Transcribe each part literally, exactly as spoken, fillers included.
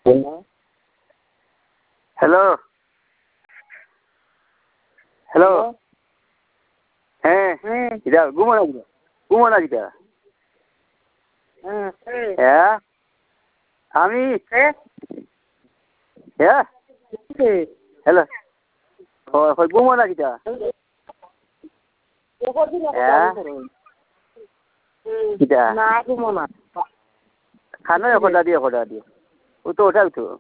hello hello হ্যাঁ এটা ঘুমো না ঘুমো না যেটা হ্যাঁ আমি হ্যাঁ হ্যালো ঘুমো না যেটা খানো খোদা দিয়ে খোদা দিয়ে ও তো ওঠাও তো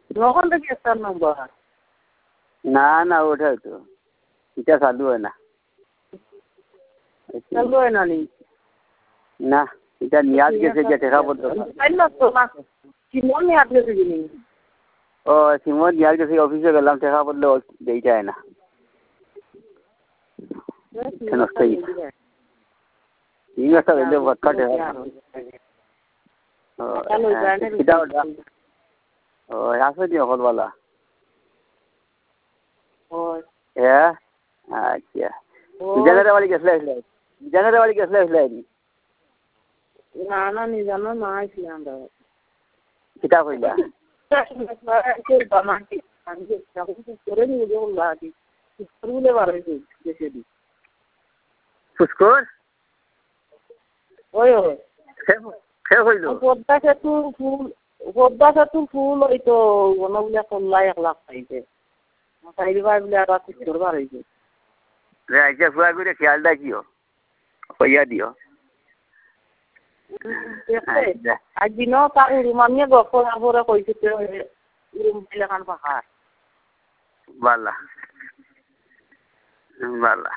না না ওঠাও তো এটা চালু হয় না চালু হয় না নি না এটা নিয়াজ গেছে যে টেকা পড়তো ও সিমন নিয়াজ গেছে অফিসে গেলাম টেকা পড়লে দেই যায় না নষ্ট হয়ে গেছে ঠিক আছে এলে ভটকা টেকা ও আছে দিও হলওয়ালা হ্যাঁ আচ্ছা বিজয়নগর বাড়ি গেছলে আসলে বিজয়নগর বাড়ি গেছলে আসলে না না নিজানো না আসলাম কিতা কইলা ফুসকর ওই ওই খে কইলো পদ্মা সেতু ফুল পদ্মা সেতু ফুল ওই তো গণগুলা কল্লা এক লাখ পাইছে চাইবার বলে আর কিছু করবার হয়েছে রে আইসা ফুয়া করে খেয়ালটা কিও কইয়া দিও আজ দিনও তার রুমানিয়ে গপ করে কইছে রুম লেখান পাখা বালা বালা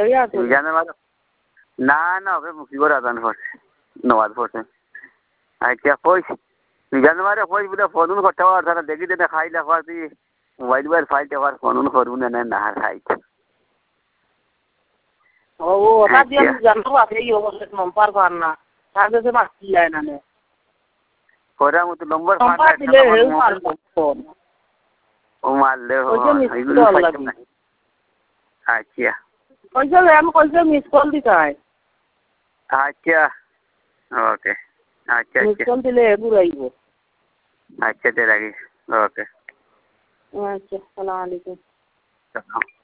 না না ওকে মুক্তি করে আদান করছে নবাদ পড়ছে আচ্ছা কইস জানুয়ারে কইস বলে ফোন করতে পার তারা দেখি দেনে খাই লেখার তুই মোবাইল মোবাইল ফাইল টেপার ফোন করবো না না খাই ও ওটা দিয়ে জানবো আছে এই অবস্থা নম্বর পার না তাহলে তো মারতে যায় না নে কোরা মত নম্বর পার দিলে হেউ পারবো ফোন ও মারলে ও এগুলো পাইতাম না আচ্ছা কইছো আমি কইছো মিস কল দিতাই আচ্ছা ওকে আচ্ছা মিস কল দিলে ঘুরাইবো আচ্ছা তে রাখি ওকে আচ্ছা আসসালামু আলাইকুম